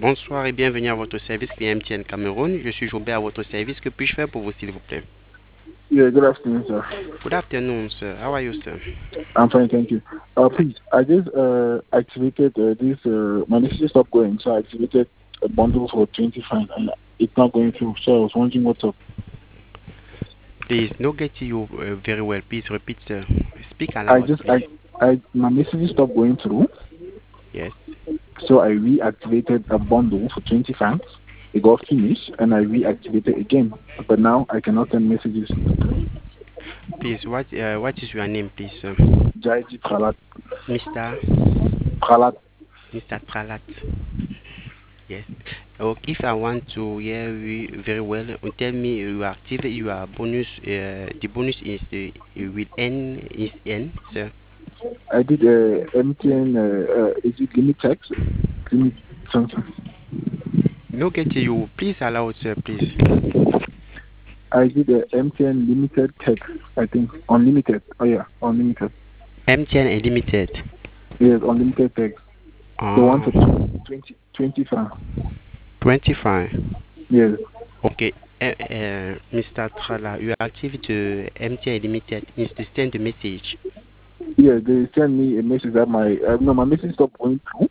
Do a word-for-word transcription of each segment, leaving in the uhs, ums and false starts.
Bonsoir et bienvenue à votre service client M T N Cameroun. Je suis Joubert à votre service. Que puis-je faire pour vous, s'il vous plaît? Yeah, good afternoon, sir. Good afternoon, sir. How are you, sir? I'm fine, thank you. Uh, please, I just uh, activated uh, this. Uh, my message stopped going, so I activated a bundle for twenty francs, and it's not going through. So I was wondering what's up. Please, no get you uh, very well. Please repeat, sir. Speak I aloud, just, I, please. I, my message stopped going through, Yes. so I reactivated a bundle for twenty francs. It got finished, and I reactivated again, but now I cannot send messages. Please, what uh, what is your name, please, sir? Jaiji Pralat. Mister Pralat. Mister Tralat. Yes. Okay, if I want to hear you very well, uh, tell me you are active. Your bonus. Uh, the bonus is uh, will end is end, sir. I did uh, M T N. Uh, uh, is it limit text? Limit something. No get you. Please allow, sir. Please. I did a M T N limited text, I think. Unlimited. Oh, yeah, unlimited. M T N Unlimited. Yes, unlimited text. Oh. The one for twenty, twenty francs. twenty-five. Yes. Okay. Uh, uh, Mister Trala, you are active to M T N Unlimited is to send the message. Yeah, they sent me a message that my, uh, no, my message stopped going through.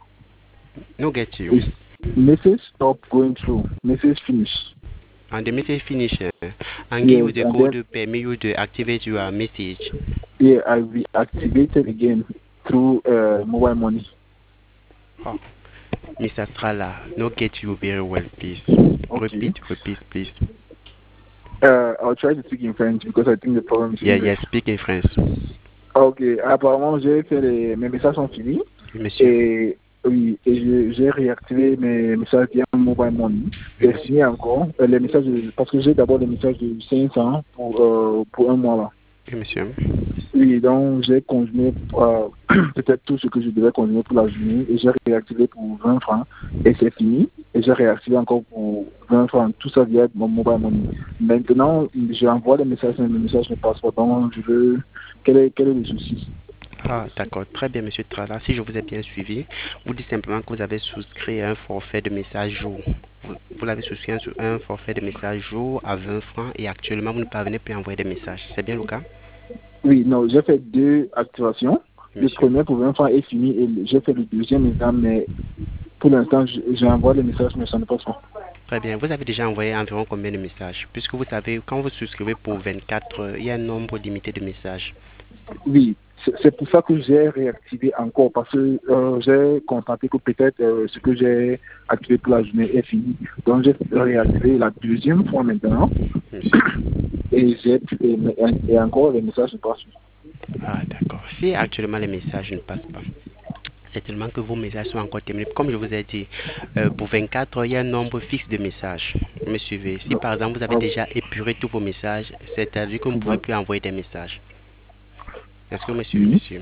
No get you. It's, message stopped going through. Message finished. And the message finish uh, and Yes, give you the and code then, to permit you to activate your message. yeah, I reactivated again through uh, mobile money. Oh. Mister Trala, no get you very well, please. Okay. Repeat, repeat, please. Uh, I'll try to speak in French because I think the problem is Yeah, English. yes, speak in French. Ok, apparemment j'ai fait les, mes messages sont finis. Monsieur. Et oui, et j'ai réactivé mes messages via mobile money. J'ai signé encore euh, les messages de, parce que j'ai d'abord les messages de cinq cents pour euh, pour un mois là. Oui, monsieur. Oui, donc j'ai consommé euh, peut-être tout ce que je devais consommer pour la journée et j'ai réactivé pour vingt francs et c'est fini. Et j'ai réactivé encore pour vingt francs, tout ça via mon mobile money. Maintenant, j'envoie les messages, mais les messages ne passent pas. Donc je veux, quel est, quel est le souci? Ah, d'accord. Très bien, monsieur Trala. Si je vous ai bien suivi, vous dites simplement que vous avez souscrit un forfait de message jour. Vous, vous l'avez souscrit un, un forfait de message jour à vingt francs et actuellement, vous ne parvenez plus à envoyer des messages. C'est bien le cas? Oui, non, j'ai fait deux activations. Le Monsieur. premier pour vingt francs est fini et j'ai fait le deuxième examen, mais pour l'instant, j'envoie les messages, mais ça ne passe pas. Très bien. Vous avez déjà envoyé environ combien de messages? Puisque vous savez, quand vous souscrivez pour vingt-quatre heures, il y a un nombre limité de messages. Oui, c'est pour ça que j'ai réactivé encore, parce que euh, j'ai constaté que peut-être euh, ce que j'ai activé pour la journée est fini. Donc j'ai réactivé la deuxième fois maintenant. Monsieur. Et, j'ai, et, et encore les messages ne passent pas. Ah, d'accord. Si actuellement les messages ne passent pas, c'est tellement que vos messages sont encore terminés. Comme je vous ai dit, euh, pour vingt-quatre heures, il y a un nombre fixe de messages. Vous me suivez? Si par exemple vous avez déjà épuré tous vos messages, c'est-à-dire que vous ne pouvez plus envoyer des messages. Est-ce que vous me suivez, Oui. monsieur?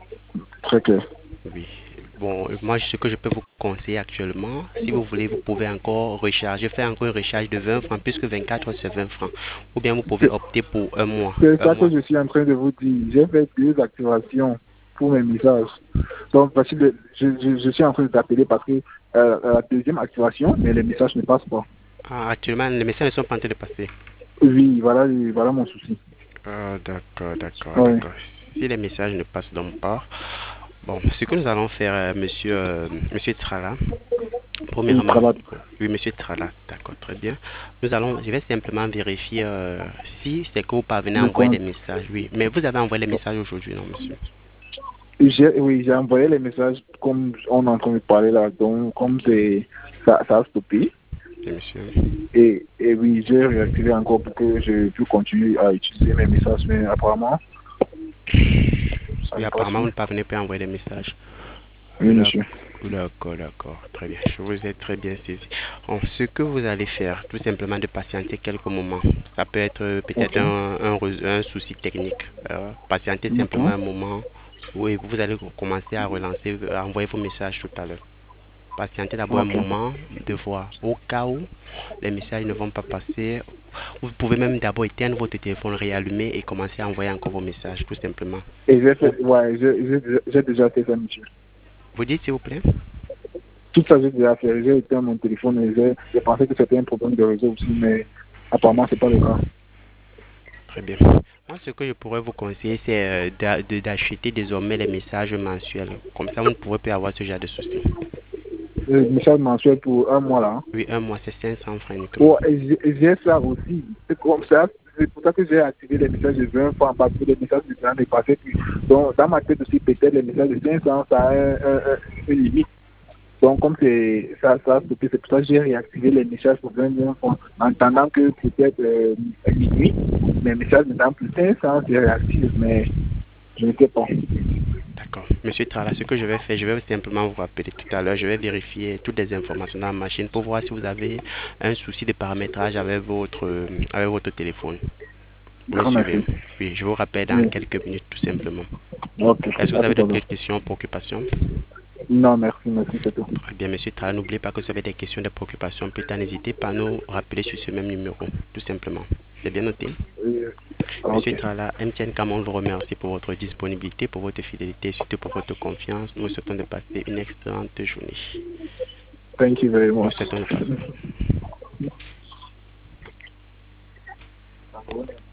Très clair. Oui. Bon, moi, ce que je peux vous conseiller actuellement, si vous voulez, vous pouvez encore recharger, faire encore une recharge de vingt francs, puisque vingt-quatre heures, c'est vingt francs. Ou bien vous pouvez opter pour un mois. C'est Un ça mois. que je suis en train de vous dire. J'ai fait deux activations pour mes messages. Donc, parce que je, je, je suis en train de t'appeler parce que euh, la deuxième activation, mais les messages ne passent pas. Ah, actuellement, les messages ne sont pas en train de passer. Oui, voilà, voilà mon souci. Ah, d'accord, d'accord, Oui. d'accord. Si les messages ne passent donc pas, bon, ce que nous allons faire, euh, monsieur, euh, monsieur Trala, premièrement, Travail. oui, monsieur Trala, d'accord, très bien. Nous allons, je vais simplement vérifier euh, si c'est que vous parvenez à Le envoyer des compte. messages, oui. Mais vous avez envoyé les messages aujourd'hui, non, monsieur? J'ai, oui, j'ai envoyé les messages comme on est en train de parler là. Donc, comme c'est, ça, ça a stoppé. Oui, monsieur. Et, et oui, j'ai réactivé encore pour que je puisse continuer à utiliser mes messages. Mais apparemment, ça Oui, ne passe apparemment, vous pas. ne parvenez pas à envoyer des messages. Oui, D'accord, monsieur. d'accord, d'accord, très bien. Je vous ai très bien saisi. Bon, ce que vous allez faire, tout simplement de patienter quelques moments. Ça peut être euh, peut-être Ok. un, un, re- un souci technique. Euh, patientez simplement D'accord. un moment. Oui, vous allez commencer à relancer, à envoyer vos messages tout à l'heure. Patientez d'abord un Ok. moment de voir. Au cas où les messages ne vont pas passer, vous pouvez même d'abord éteindre votre téléphone, réallumer et commencer à envoyer encore vos messages, tout simplement. Et j'ai Ou- fait, ouais, j'ai j'ai- j'ai déjà fait ça, monsieur. Vous dites s'il vous plaît? tout ça, j'ai déjà fait. J'ai éteint mon téléphone et j'ai j'ai pensé que c'était un problème de réseau aussi, mais apparemment, c'est pas le cas. Très bien. Moi, ce que je pourrais vous conseiller, c'est euh, d'a- de- d'acheter désormais les messages mensuels. Comme ça, vous ne pourrez plus avoir ce genre de soucis. Le message mensuel pour un mois là. Oui, un mois, c'est cinq cents francs uniquement. Oh, et j'ai et j'ai ça aussi. C'est comme ça. C'est pour ça que j'ai activé les messages de vingt francs parce que les messages de vingt est passé. Puis, donc, dans ma tête aussi, peut-être les messages de cinq cents, ça a un, un, un- une limite. Donc, comme c'est ça, ça a stoppé, c'est pour ça que j'ai réactivé les messages pour vingt francs en attendant que peut-être euh, à minuit, mes messages, maintenant, plus cinq cents, c'est réactif, mais je ne sais pas. D'accord. Monsieur Trala, ce que je vais faire, je vais simplement vous rappeler tout à l'heure. Je vais vérifier toutes les informations dans la machine pour voir si vous avez un souci de paramétrage avec votre, euh, avec votre téléphone. Vous me Grand suivez? merci. Oui, je vous rappelle dans Oui. quelques minutes, tout simplement. Ok, Est-ce que vous à avez tout à d'autres l'heure. questions, préoccupations? Non, merci, merci, c'est tout. Très bien, monsieur Trala, n'oubliez pas que si vous avez des questions, des préoccupations, plus tard, n'hésitez pas à nous rappeler sur ce même numéro, tout simplement. C'est bien noté? Oui. Monsieur Ok. Trala, M T N Camon vous remercie pour votre disponibilité, pour votre fidélité et surtout pour votre confiance. Nous vous souhaitons de passer une excellente journée. Thank you very Nous much. souhaitons une